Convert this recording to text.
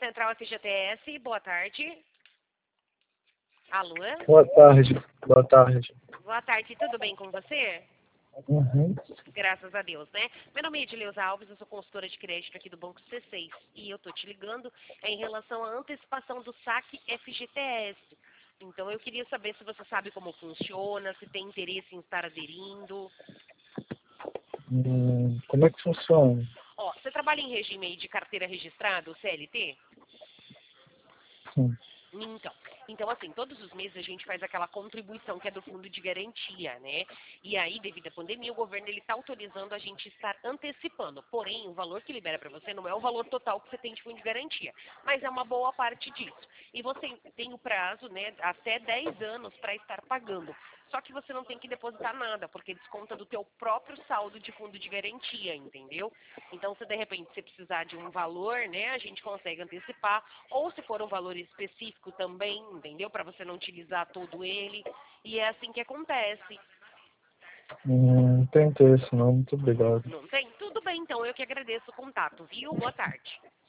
Central FGTS, boa tarde. Alô? Boa tarde. Boa tarde. Boa tarde, tudo bem com você? Uhum. Graças a Deus, né? Meu nome é Edileuza Alves, eu sou consultora de crédito aqui do Banco C6 e eu tô te ligando em relação à antecipação do saque FGTS. Então eu queria saber se você sabe como funciona, se tem interesse em estar aderindo. Como é que funciona? Ó, você trabalha em regime aí de carteira registrada, o CLT? Sim. Então, assim, todos os meses a gente faz aquela contribuição que é do fundo de garantia, né? E aí, devido à pandemia, o governo ele está autorizando a gente estar antecipando. Porém, o valor que libera para você não é o valor total que você tem de fundo de garantia, mas é uma boa parte disso. E você tem o prazo, né, até 10 anos para estar pagando. Só que você não tem que depositar nada, porque desconta do teu próprio saldo de fundo de garantia, entendeu? Então, se de repente você precisar de um valor, né, a gente consegue antecipar, ou se for um valor específico também, entendeu? Para você não utilizar todo ele. E é assim que acontece. Não tem interesse não. Muito obrigado. Não tem? Tudo bem, então. Eu que agradeço o contato, viu? Boa tarde.